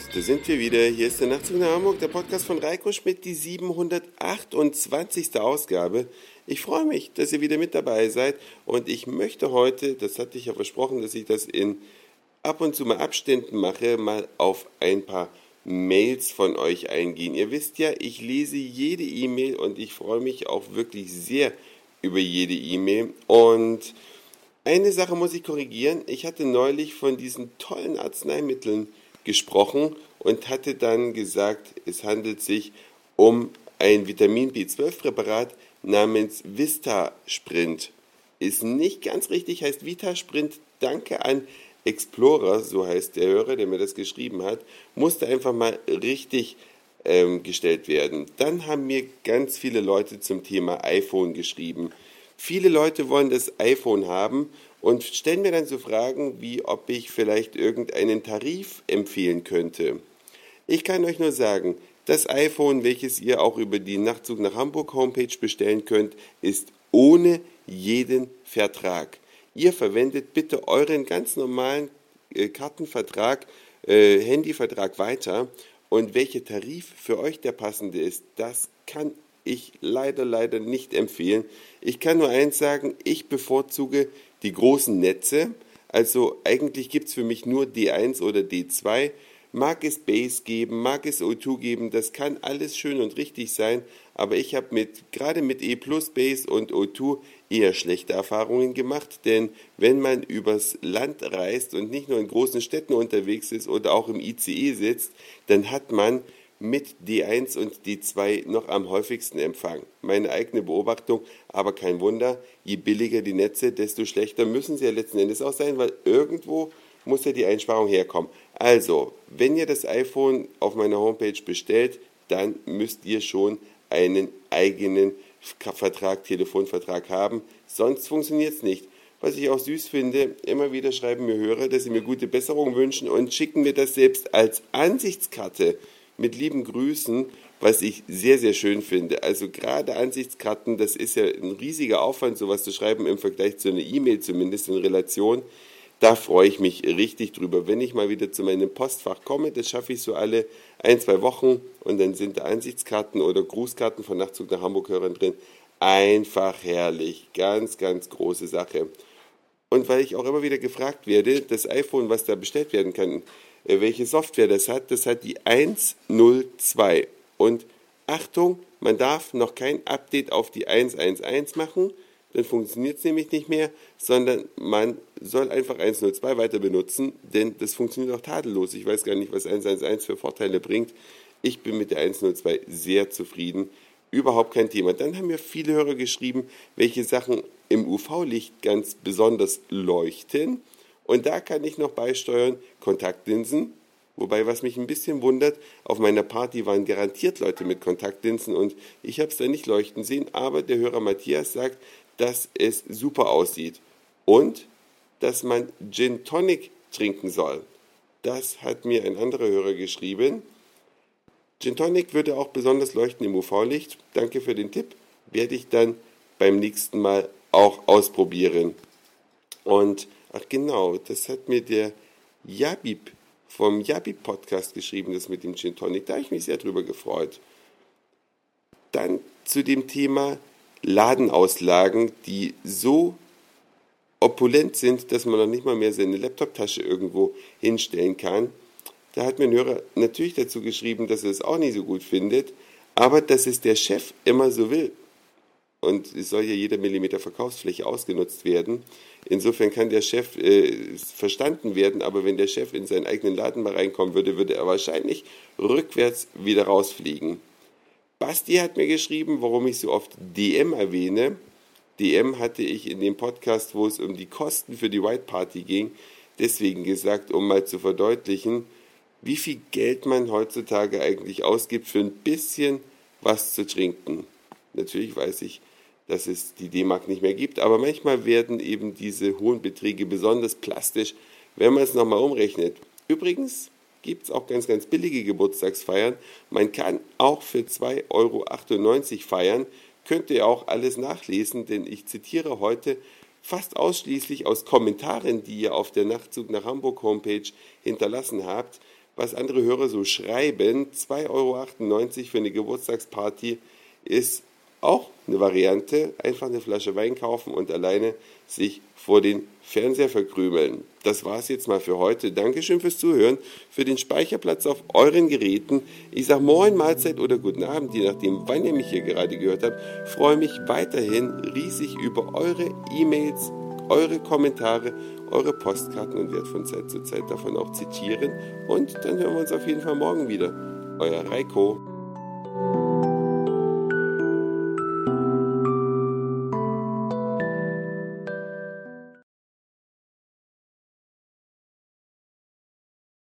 da sind wir wieder. Hier ist der Nachtzug nach Hamburg, der Podcast von Reiko Schmidt, die 728. Ausgabe. Ich freue mich, dass ihr wieder mit dabei seid und ich möchte heute, das hatte ich ja versprochen, dass ich das in ab und zu mal Abständen mache, mal auf ein paar Mails von euch eingehen. Ihr wisst ja, ich lese jede E-Mail und ich freue mich auch wirklich sehr über jede E-Mail. Und eine Sache muss ich korrigieren. Ich hatte neulich von diesen tollen Arzneimitteln gesprochen und hatte dann gesagt, es handelt sich um ein Vitamin B12-Präparat namens Vistasprint. Ist nicht ganz richtig, heißt Vitasprint. Danke an Explorer, so heißt der Hörer, der mir das geschrieben hat, musste einfach mal richtig gestellt werden. Dann haben mir ganz viele Leute zum Thema iPhone geschrieben. Viele Leute wollen das iPhone haben und stellen mir dann so Fragen, wie ob ich vielleicht irgendeinen Tarif empfehlen könnte. Ich kann euch nur sagen, das iPhone, welches ihr auch über die Nachtzug nach Hamburg Homepage bestellen könnt, ist ohne jeden Vertrag. Ihr verwendet bitte euren ganz normalen Kartenvertrag, Handyvertrag weiter und welcher Tarif für euch der passende ist, das kann ich leider nicht empfehlen. Ich kann nur eins sagen, ich bevorzuge die großen Netze, also eigentlich gibt es für mich nur D1 oder D2, mag es Base geben, mag es O2 geben, das kann alles schön und richtig sein, aber ich habe gerade mit E Plus Base und O2 eher schlechte Erfahrungen gemacht, denn wenn man übers Land reist und nicht nur in großen Städten unterwegs ist oder auch im ICE sitzt, dann hat man mit D1 und D2 noch am häufigsten Empfang. Meine eigene Beobachtung, aber kein Wunder, je billiger die Netze, desto schlechter müssen sie ja letzten Endes auch sein, weil irgendwo muss ja die Einsparung herkommen. Also, wenn ihr das iPhone auf meiner Homepage bestellt, dann müsst ihr schon einen eigenen Vertrag, Telefonvertrag haben, sonst funktioniert es nicht. Was ich auch süß finde, immer wieder schreiben mir Hörer, dass sie mir gute Besserung wünschen und schicken mir das selbst als Ansichtskarte mit lieben Grüßen, was ich sehr schön finde. Also gerade Ansichtskarten, das ist ja ein riesiger Aufwand, sowas zu schreiben im Vergleich zu einer E-Mail, zumindest in Relation. Da freue ich mich richtig drüber. Wenn ich mal wieder zu meinem Postfach komme, das schaffe ich so alle 1-2 Wochen und dann sind da Ansichtskarten oder Grußkarten von Nachtzug nach Hamburg-Hörern drin. Einfach herrlich. Ganz große Sache. Und weil ich auch immer wieder gefragt werde, das iPhone, was da bestellt werden kann, welche Software das hat die 102. Und Achtung, man darf noch kein Update auf die 111 machen, dann funktioniert es nämlich nicht mehr, sondern man soll einfach 102 weiter benutzen, denn das funktioniert auch tadellos. Ich weiß gar nicht, was 111 für Vorteile bringt. Ich bin mit der 102 sehr zufrieden. Überhaupt kein Thema. Dann haben mir viele Hörer geschrieben, welche Sachen im UV-Licht ganz besonders leuchten. Und da kann ich noch beisteuern, Kontaktlinsen. Wobei, was mich ein bisschen wundert, auf meiner Party waren garantiert Leute mit Kontaktlinsen und ich habe es da nicht leuchten sehen, aber der Hörer Matthias sagt, dass es super aussieht und dass man Gin Tonic trinken soll. Das hat mir ein anderer Hörer geschrieben. Gin Tonic würde auch besonders leuchten im UV-Licht. Danke für den Tipp. Werde ich dann beim nächsten Mal auch ausprobieren. Und, ach genau, das hat mir der Jabib vom Jabib-Podcast geschrieben, das mit dem Gin Tonic. Da habe ich mich sehr drüber gefreut. Dann zu dem Thema Ladenauslagen, die so opulent sind, dass man noch nicht mal mehr seine Laptoptasche irgendwo hinstellen kann. Da hat mir ein Hörer natürlich dazu geschrieben, dass er es auch nicht so gut findet, aber dass es der Chef immer so will. Und es soll ja jeder Millimeter Verkaufsfläche ausgenutzt werden. Insofern kann der Chef verstanden werden, aber wenn der Chef in seinen eigenen Laden mal reinkommen würde, würde er wahrscheinlich rückwärts wieder rausfliegen. Basti hat mir geschrieben, warum ich so oft DM erwähne. DM hatte ich in dem Podcast, wo es um die Kosten für die White Party ging, deswegen gesagt, um mal zu verdeutlichen, wie viel Geld man heutzutage eigentlich ausgibt für ein bisschen was zu trinken. Natürlich weiß ich, dass es die D-Mark nicht mehr gibt, aber manchmal werden eben diese hohen Beträge besonders plastisch, wenn man es nochmal umrechnet. Übrigens gibt es auch ganz billige Geburtstagsfeiern. Man kann auch für 2,98 € feiern. Könnt ihr auch alles nachlesen, denn ich zitiere heute fast ausschließlich aus Kommentaren, die ihr auf der Nachtzug nach Hamburg Homepage hinterlassen habt. was andere Hörer so schreiben. 2,98 € für eine Geburtstagsparty ist auch eine Variante. Einfach eine Flasche Wein kaufen und alleine sich vor den Fernseher verkrümeln. Das war's jetzt mal für heute. Dankeschön fürs Zuhören, für den Speicherplatz auf euren Geräten. Ich sage Moin, Mahlzeit oder Guten Abend, je nachdem, wann ihr mich hier gerade gehört habt. Freue mich weiterhin riesig über eure E-Mails, eure Kommentare, eure Postkarten und werde von Zeit zu Zeit davon auch zitieren. Und dann hören wir uns auf jeden Fall morgen wieder. Euer Reiko.